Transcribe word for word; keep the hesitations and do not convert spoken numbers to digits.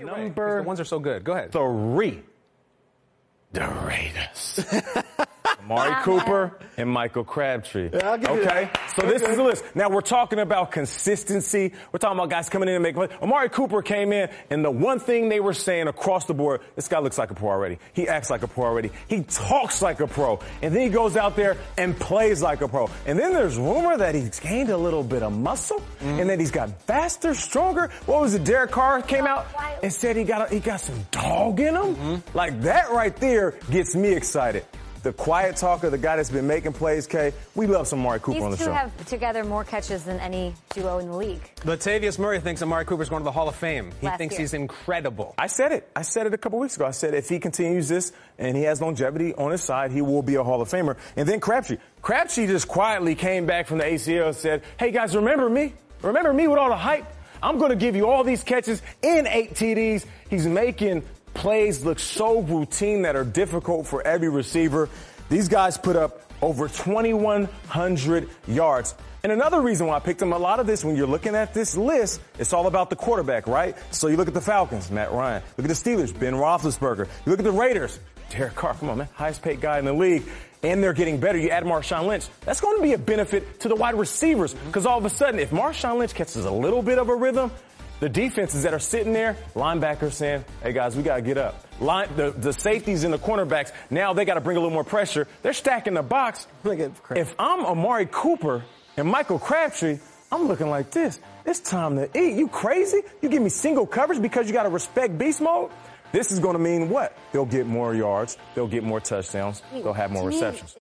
Number the ones are so good. Go ahead. Three. The Raiders. Amari Cooper and Michael Crabtree. Yeah, okay, so this is the list. Now, we're talking about consistency. We're talking about guys coming in and making plays. Amari Cooper came in, and the one thing they were saying across the board, this guy looks like a pro already. He acts like a pro already. He talks like a pro. And then he goes out there and plays like a pro. And then there's rumor that he's gained a little bit of muscle mm-hmm. and that he's got faster, stronger. What was it? Derek Carr came out and said he got, a, he got some dog in him. Mm-hmm. Like, that right there gets me excited. The quiet talker, the guy that's been making plays, Kay, we love some Amari Cooper These on the two show. have together more catches than any duo in the league. Latavius Murray thinks Amari Cooper's going to the Hall of Fame. He Last thinks year. he's incredible. I said it. I said it a couple weeks ago. I said if he continues this and he has longevity on his side, he will be a Hall of Famer. And then Crabtree. Crabtree just quietly came back from the A C L and said, hey, guys, remember me? Remember me with all the hype? I'm going to give you all these catches in eight T Ds. He's making plays look so routine that are difficult for every receiver. These guys put up over twenty-one hundred yards. And another reason why I picked them, a lot of this, when you're looking at this list, it's all about the quarterback, right? So you look at the Falcons, Matt Ryan. Look at the Steelers, Ben Roethlisberger. You look at the Raiders, Derek Carr, come on, man, highest paid guy in the league. And they're getting better. You add Marshawn Lynch. That's going to be a benefit to the wide receivers. Because all of a sudden, if Marshawn Lynch catches a little bit of a rhythm, the defenses that are sitting there, linebackers saying, hey, guys, we got to get up. Line, the, the safeties and the cornerbacks, now they got to bring a little more pressure. They're stacking the box. If I'm Amari Cooper and Michael Crabtree, I'm looking like this. It's time to eat. You crazy? You give me single coverage because you got to respect beast mode? This is going to mean what? They'll get more yards. They'll get more touchdowns. They'll have more receptions.